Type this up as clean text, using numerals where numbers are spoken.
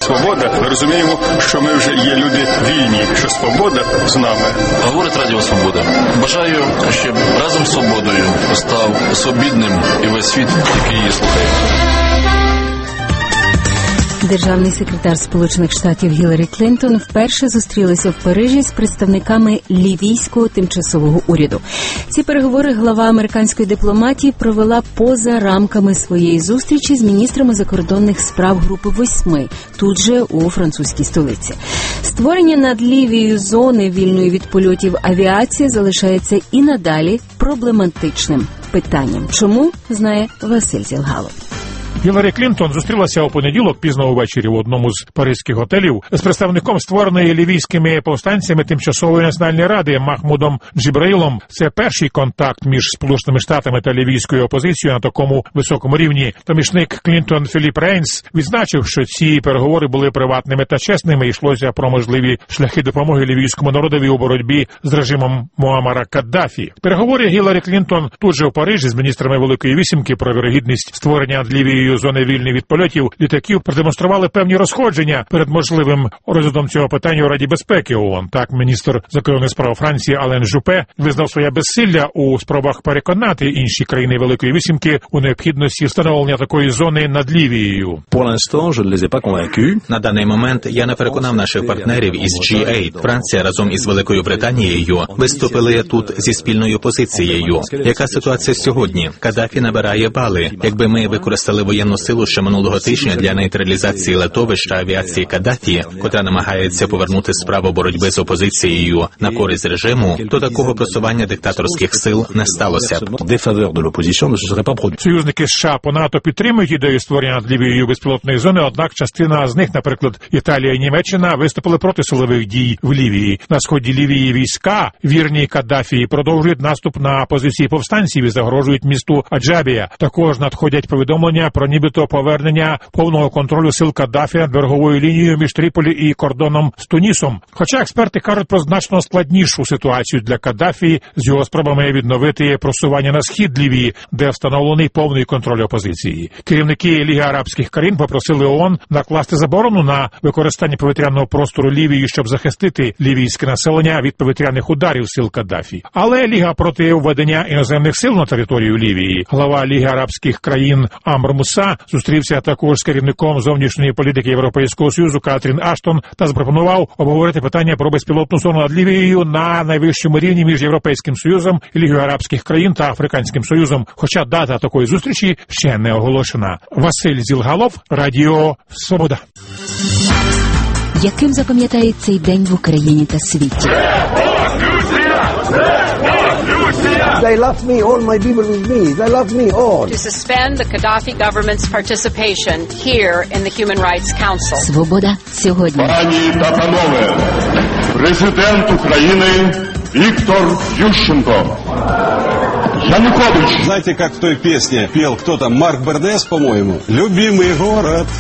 свобода, ми розуміємо, що ми вже є люди вільні, що свобода з нами. Говорить Радіо Свобода. Бажаю, щоб разом з свободою став свобідним і весь світ, який її слухає. Державний секретар Сполучених Штатів Гіларі Клінтон вперше зустрілася в Парижі з представниками лівійського тимчасового уряду. Ці переговори глава американської дипломатії провела поза рамками своєї зустрічі з міністрами закордонних справ Групи 8, тут же у французькій столиці. Створення над Лівією зони вільної від польотів авіації залишається і надалі проблематичним питанням. Чому, знає Василь Зілгалов. Гіларі Клінтон зустрілася у понеділок пізно увечері в одному з паризьких готелів з представником створеної лівійськими повстанцями Тимчасової національної ради Махмудом Джібрейлом. Це перший контакт між Сполученими Штатами та лівійською опозицією на такому високому рівні. Помічник Клінтон Філіп Рейнс відзначив, що ці переговори були приватними та чесними. Йшлося про можливі шляхи допомоги лівійському народові у боротьбі з режимом Муаммара Каддафі. Переговори Гіларі Клінтон тут же у Парижі з міністрами Великої Вісімки про вірогідність створення над Лівією зони вільної від польотів літаків продемонстрували певні розходження перед можливим розглядом цього питання у Раді безпеки ООН. Так, міністр закордонних справ Франції Ален Жупе визнав своє безсилля у спробах переконати інші країни Великої Вісімки у необхідності встановлення такої зони над Лівією. На даний момент я не переконав наших партнерів із G8. Франція разом із Великою Британією виступили тут зі спільною позицією. Яка ситуація сьогодні? Каддафі набирає бали. Якби ми використали воєнну силу ще минулого тижня для нейтралізації литовища авіації Каддафі, котра намагається повернути справу боротьби з опозицією на користь режиму, то такого просування диктаторських сил не сталося б. Союзники США по НАТО підтримують ідею створення над Лівією безпілотної зони, однак частина з них, наприклад, Італія і Німеччина, виступили проти силових дій в Лівії. На сході Лівії війська, вірні Каддафі, продовжують наступ на позиції повстанців і загрожують місту Аджабія. Також надходять повідомлення про нібито повернення повного контролю сил Каддафі над береговою лінією між Тріполі і кордоном з Тунісом. Хоча експерти кажуть про значно складнішу ситуацію для Каддафі з його спробами відновити просування на схід Лівії, де встановлений повний контроль опозиції. Керівники Ліги арабських країн попросили ООН накласти заборону на використання повітряного простору Лівії, щоб захистити лівійське населення від повітряних ударів сил Каддафі. Але Ліга проти введення іноземних сил на територію Лівії. Глава Ліги арабських країн Амр Муса зустрівся також з керівником зовнішньої політики Європейського Союзу Катрін Аштон та запропонував обговорити питання про безпілотну зону над Лівією на найвищому рівні між Європейським Союзом, Лігою арабських країн та Африканським Союзом, хоча дата такої зустрічі ще не оголошена. Василь Зілгалов, Радіо Свобода. Яким запам'ятає цей день в Україні та світі? They love me, all my people with me. They love me all. To suspend the Gaddafi government's participation here in the Human Rights Council. Свобода сьогодні. Пані та панове, президент України Віктор Ющенко. Янукович. Знаете, как в той песне пел кто-то, Марк Бернес, по-моему? «Любимый город».